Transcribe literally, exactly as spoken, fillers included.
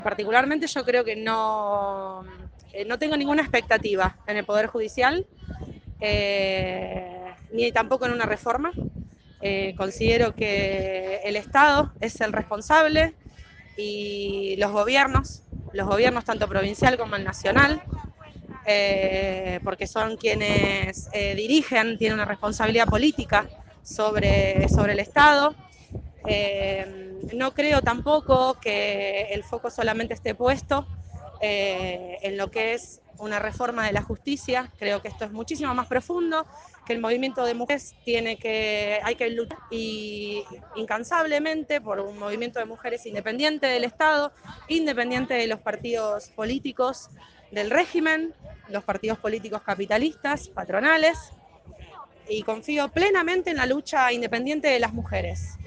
Particularmente yo creo que no, eh, no tengo ninguna expectativa en el Poder Judicial, eh, ni tampoco en una reforma. Eh, considero que el Estado es el responsable y los gobiernos, los gobiernos tanto provincial como el nacional, eh, porque son quienes eh, dirigen, tienen una responsabilidad política sobre, sobre el Estado. Eh, no creo tampoco que el foco solamente esté puesto eh, en lo que es una reforma de la justicia. Creo que esto es muchísimo más profundo, que el movimiento de mujeres tiene que, hay que luchar y incansablemente por un movimiento de mujeres independiente del Estado, independiente de los partidos políticos del régimen, los partidos políticos capitalistas, patronales, y confío plenamente en la lucha independiente de las mujeres.